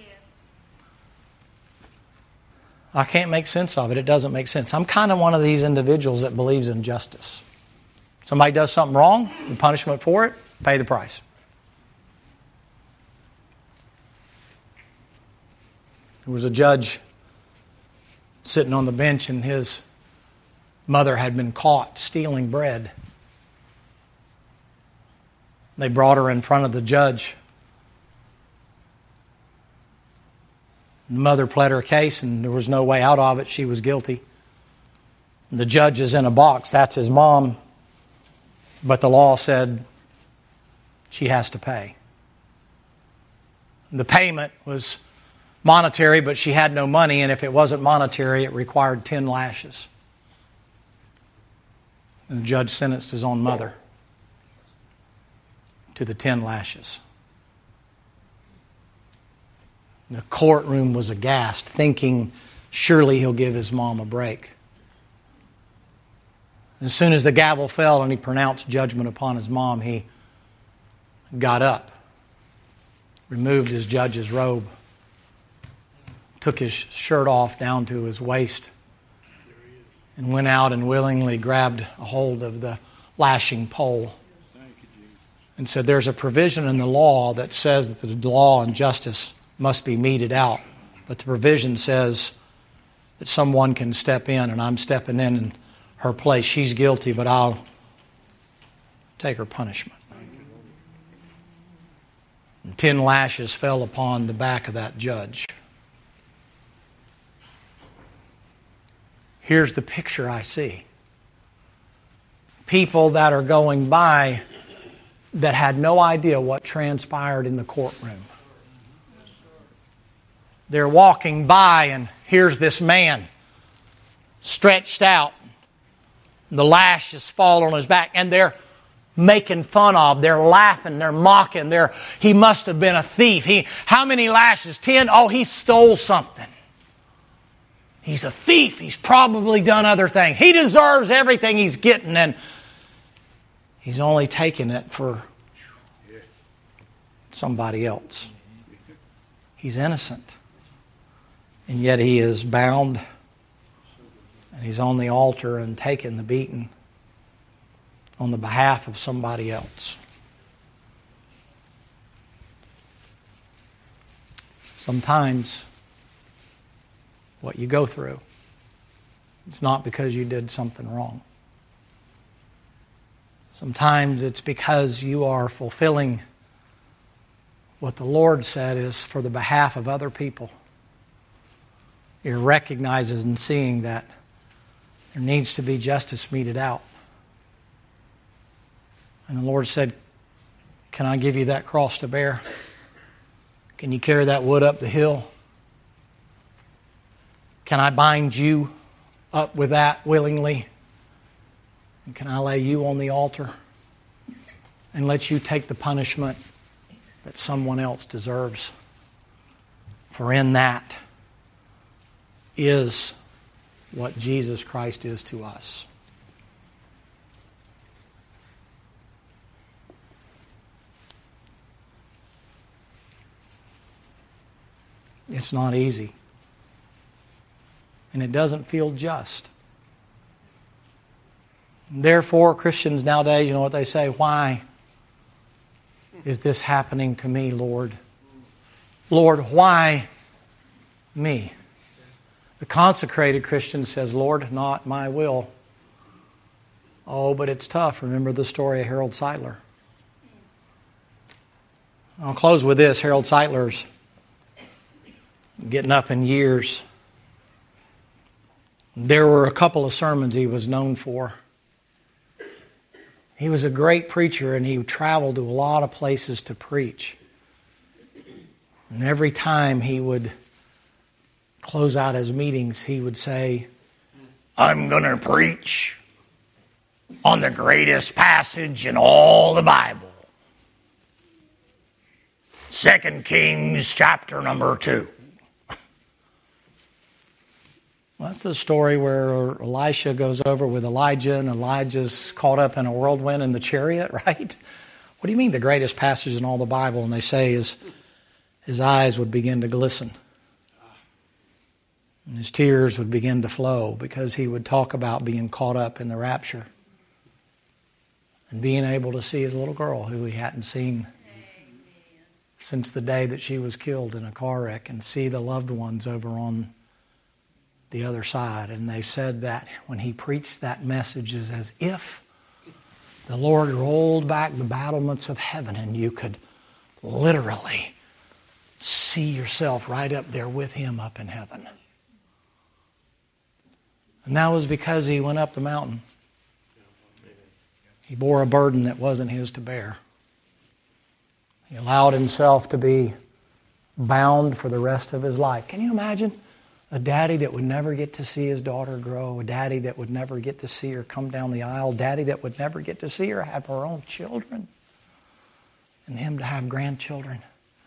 I can't make sense of it. It doesn't make sense. I'm kind of one of these individuals that believes in justice. Somebody does something wrong, the punishment for it, pay the price. There was a judge sitting on the bench and his mother had been caught stealing bread. They brought her in front of the judge. The mother pled her case and there was no way out of it. She was guilty. The judge is in a box. That's his mom. But the law said she has to pay. The payment was monetary, but she had no money, and if it wasn't monetary, it required 10 lashes. And the judge sentenced his own mother to the 10 lashes. The courtroom was aghast, thinking, surely he'll give his mom a break. As soon as the gavel fell and he pronounced judgment upon his mom, he got up, removed his judge's robe, took his shirt off down to his waist, and went out and willingly grabbed a hold of the lashing pole and said, there's a provision in the law that says that the law and justice must be meted out. But the provision says that someone can step in, and I'm stepping in her place. She's guilty, but I'll take her punishment. And 10 lashes fell upon the back of that judge. Here's the picture I see. People that are going by that had no idea what transpired in the courtroom. They're walking by and here's this man stretched out. The lashes fall on his back and they're making fun of. They're laughing. They're mocking. He must have been a thief. How many lashes? 10? Oh, he stole something. He's a thief. He's probably done other things. He deserves everything he's getting, and he's only taking it for somebody else. He's innocent. And yet he is bound, and he's on the altar and taking the beating on the behalf of somebody else. Sometimes what you go through, it's not because you did something wrong. Sometimes it's because you are fulfilling what the Lord said is for the behalf of other people. You're recognizing and seeing that there needs to be justice meted out. And the Lord said, Can I give you that cross to bear? Can you carry that wood up the hill? Can I bind you up with that willingly? And can I lay you on the altar and let you take the punishment that someone else deserves? For in that is what Jesus Christ is to us. It's not easy. And it doesn't feel just. Therefore, Christians nowadays, you know what they say? Why is this happening to me, Lord? Lord, why me? The consecrated Christian says, Lord, not my will. Oh, but it's tough. Remember the story of Harold Seidler. I'll close with this. Harold Seidler's getting up in years. There were a couple of sermons he was known for. He was a great preacher, and he traveled to a lot of places to preach. And every time he would close out his meetings, he would say, I'm going to preach on the greatest passage in all the Bible. 2 Kings chapter number 2. Well, that's the story where Elisha goes over with Elijah, and Elijah's caught up in a whirlwind in the chariot, right? What do you mean the greatest passage in all the Bible? And they say his eyes would begin to glisten. And his tears would begin to flow because he would talk about being caught up in the rapture. And being able to see his little girl who he hadn't seen since the day that she was killed in a car wreck, and see the loved ones over on the other side. And they said that when he preached that message is as if the Lord rolled back the battlements of heaven and you could literally see yourself right up there with him up in heaven. And that was because he went up the mountain. He bore a burden that wasn't his to bear. He allowed himself to be bound for the rest of his life. Can you imagine? A daddy that would never get to see his daughter grow. A daddy that would never get to see her come down the aisle. Daddy that would never get to see her have her own children. And him to have grandchildren.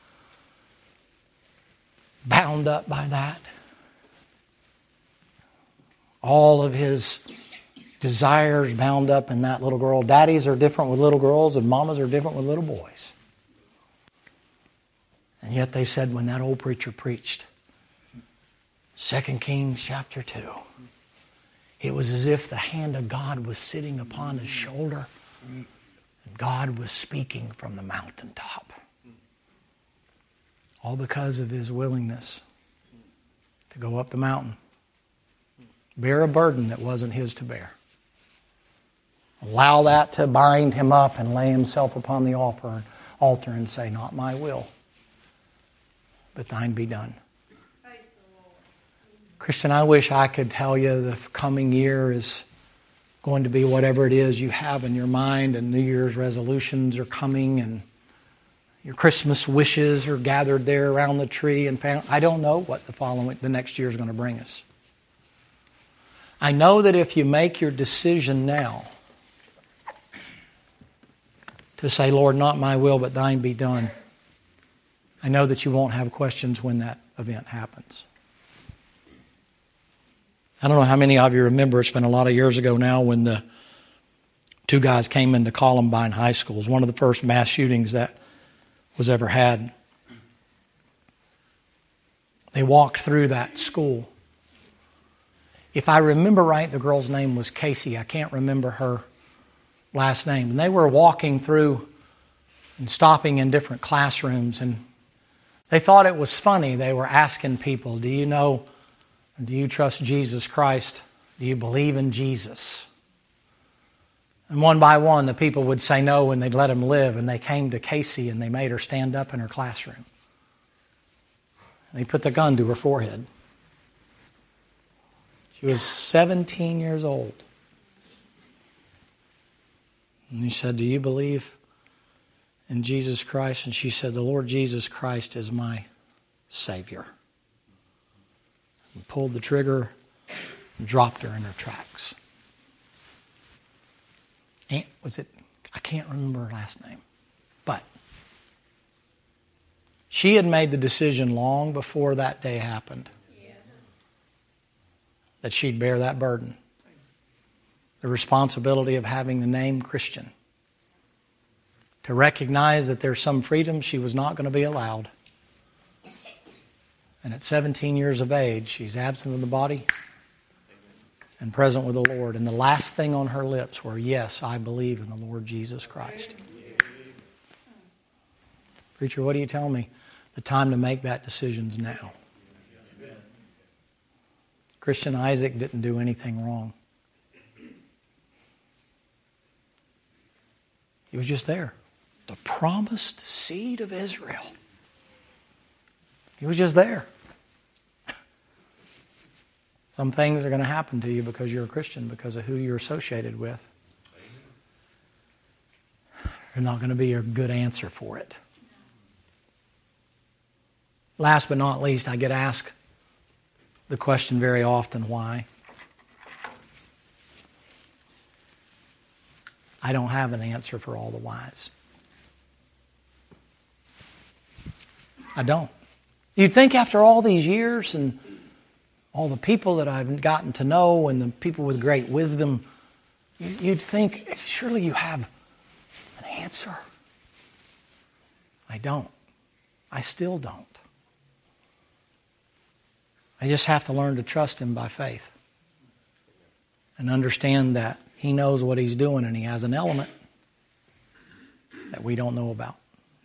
Bound up by that. All of his desires bound up in that little girl. Daddies are different with little girls and mamas are different with little boys. And yet they said when that old preacher preached 2 Kings chapter 2, it was as if the hand of God was sitting upon his shoulder and God was speaking from the mountaintop. All because of his willingness to go up the mountain, bear a burden that wasn't his to bear. Allow that to bind him up and lay himself upon the altar and say, not my will, but thine be done. Christian, I wish I could tell you the coming year is going to be whatever it is you have in your mind, and New Year's resolutions are coming, and your Christmas wishes are gathered there around the tree. And I don't know what the next year is going to bring us. I know that if you make your decision now to say, Lord, not my will, but thine be done, I know that you won't have questions when that event happens. I don't know how many of you remember, it's been a lot of years ago now when the two guys came into Columbine High School. It was one of the first mass shootings that was ever had. They walked through that school. If I remember right, the girl's name was Casey. I can't remember her last name. And they were walking through and stopping in different classrooms, and they thought it was funny. They were asking people, do you trust Jesus Christ? Do you believe in Jesus? And one by one, the people would say no, and they'd let them live. And they came to Casey, and they made her stand up in her classroom. And they put the gun to her forehead. She was 17 years old. And he said, do you believe in Jesus Christ? And she said, the Lord Jesus Christ is my Savior. And pulled the trigger and dropped her in her tracks. I can't remember her last name. But she had made the decision long before that day happened that she'd bear that burden. The responsibility of having the name Christian. To recognize that there's some freedom she was not going to be allowed. And at 17 years of age, she's absent of the body and present with the Lord. And the last thing on her lips were, yes, I believe in the Lord Jesus Christ. Preacher, what do you tell me? The time to make that decision's now. Christian Isaac didn't do anything wrong. He was just there. The promised seed of Israel. He was just there. Some things are going to happen to you because you're a Christian, because of who you're associated with. There's not going to be a good answer for it. Last but not least, I get asked the question very often, why? I don't have an answer for all the whys. I don't. You'd think after all these years and all the people that I've gotten to know and the people with great wisdom, you'd think, surely you have an answer. I don't. I still don't. I just have to learn to trust Him by faith and understand that He knows what He's doing and He has an element that we don't know about.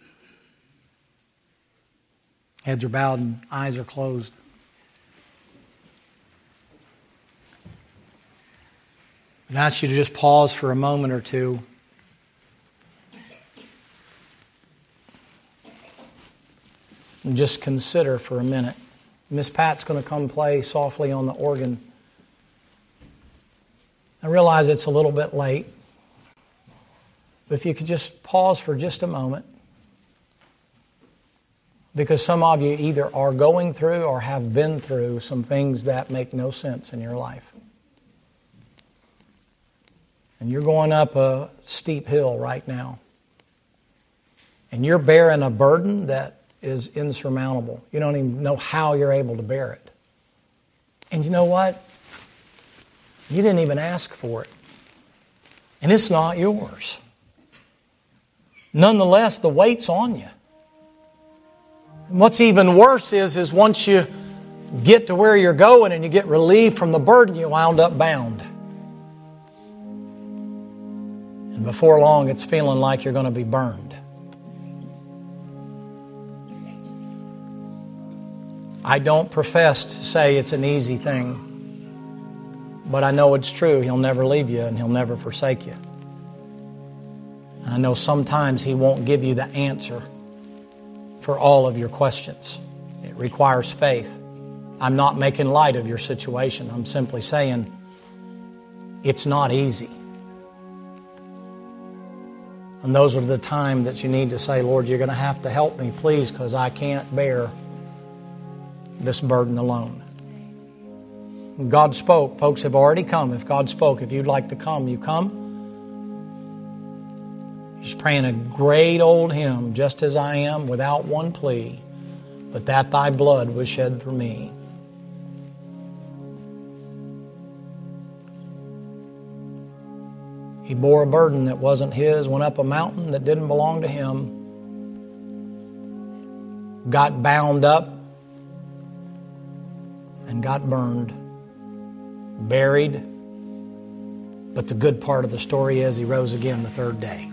Heads are bowed and eyes are closed. I ask you to just pause for a moment or two. And just consider for a minute. Miss Pat's going to come play softly on the organ. I realize it's a little bit late. But if you could just pause for just a moment. Because some of you either are going through or have been through some things that make no sense in your life. And you're going up a steep hill right now. And you're bearing a burden that is insurmountable. You don't even know how you're able to bear it. And you know what? You didn't even ask for it. And it's not yours. Nonetheless, the weight's on you. And what's even worse is once you get to where you're going and you get relieved from the burden, you wound up bound. And before long, it's feeling like you're going to be burned. I don't profess to say it's an easy thing, but I know it's true. He'll never leave you and He'll never forsake you. I know sometimes He won't give you the answer for all of your questions. It requires faith. I'm not making light of your situation. I'm simply saying it's not easy. And those are the time that you need to say, Lord, you're going to have to help me, please, because I can't bear this burden alone. God spoke. Folks have already come. If God spoke, if you'd like to come, you come. Just praying a great old hymn, just as I am, without one plea, but that Thy blood was shed for me. He bore a burden that wasn't His, went up a mountain that didn't belong to Him, got bound up and got burned, buried. But the good part of the story is He rose again the third day.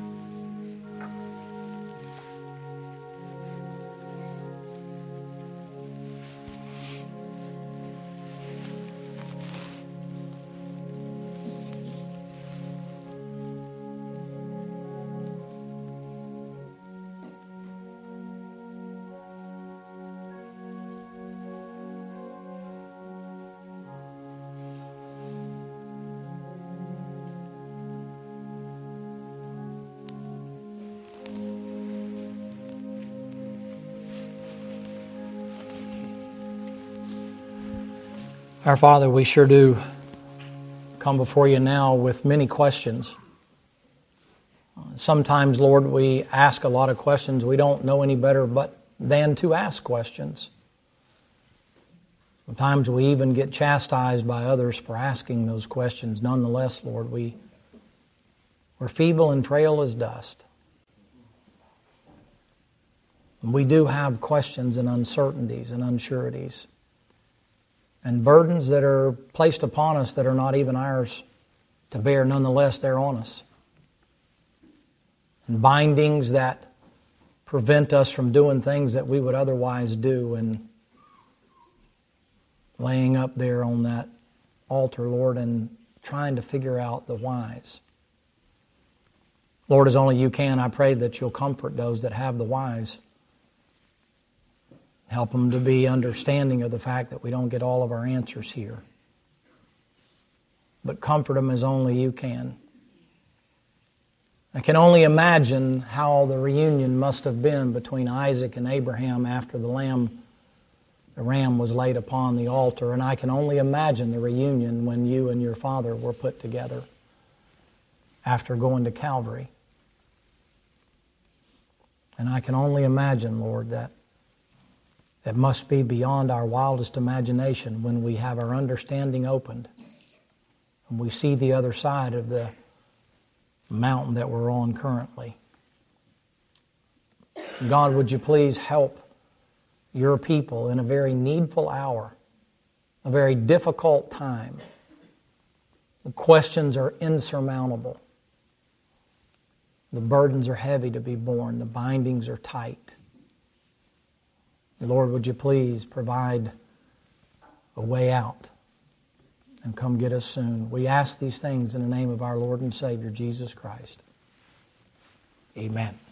Our Father, we sure do come before you now with many questions. Sometimes, Lord, we ask a lot of questions. We don't know any better than to ask questions. Sometimes we even get chastised by others for asking those questions. Nonetheless, Lord, we're feeble and frail as dust. And we do have questions and uncertainties and unsureties and burdens that are placed upon us that are not even ours to bear. Nonetheless, they're on us. And bindings that prevent us from doing things that we would otherwise do, and laying up there on that altar, Lord, and trying to figure out the whys. Lord, as only you can, I pray that you'll comfort those that have the whys. Help them to be understanding of the fact that we don't get all of our answers here. But comfort them as only you can. I can only imagine how the reunion must have been between Isaac and Abraham after the ram was laid upon the altar. And I can only imagine the reunion when you and your father were put together after going to Calvary. And I can only imagine, Lord, that it must be beyond our wildest imagination when we have our understanding opened and we see the other side of the mountain that we're on currently. God, would you please help your people in a very needful hour, a very difficult time. The questions are insurmountable. The burdens are heavy to be borne. The bindings are tight. Lord, would you please provide a way out and come get us soon. We ask these things in the name of our Lord and Savior, Jesus Christ. Amen.